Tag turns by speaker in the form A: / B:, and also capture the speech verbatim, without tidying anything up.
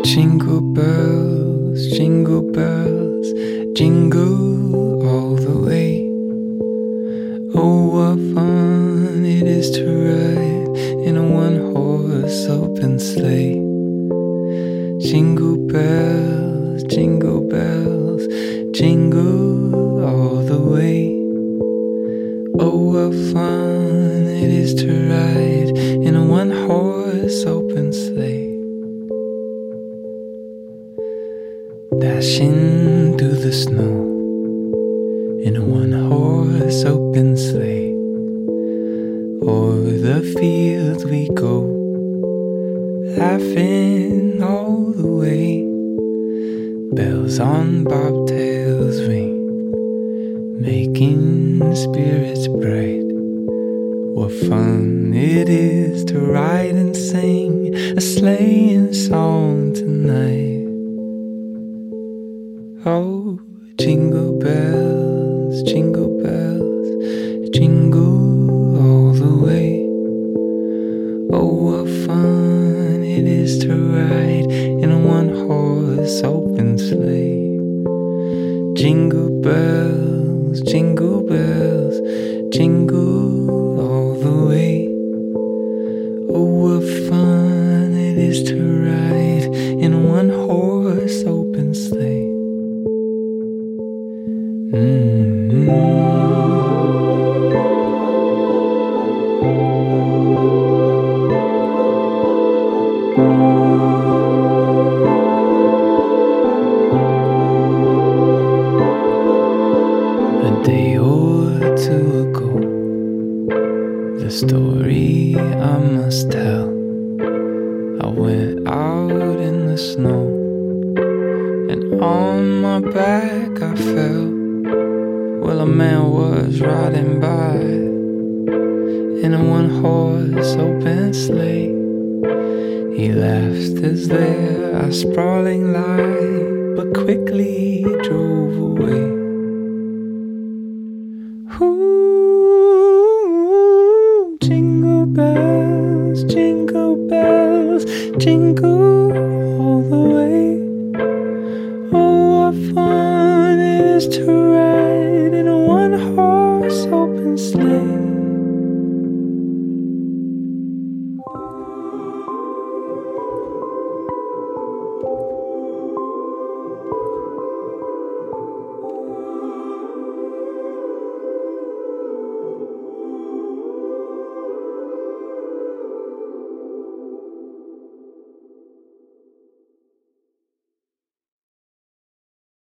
A: Jingle bells, jingle bells, jingle all the way. Oh, what fun it is to ride in a one-horse open sleigh. Jingle bells, jingle bells, jingle all the way. Oh, what fun it is to ride in a one-horse open sleigh. Dashing through the snow in a one-horse open sleigh. O'er the fields we go, laughing all the way. Bells on bobtails ring, making spirits bright. What fun it is to ride and sing a sleighing song tonight. Oh, jingle bells, jingle bells, jingle all the way. Oh, what fun it is to ride in a one-horse open sleigh. Jingle bells, jingle bells, jingle all the way. Oh, what fun it is to ride in a one-horse open sleigh. Mm-hmm. A day or two ago, the story I must tell. I went out in the snow, and on my back I fell. Well, a man was riding by in a one-horse open sleigh. He laughed as there a sprawling light, but quickly he drove away.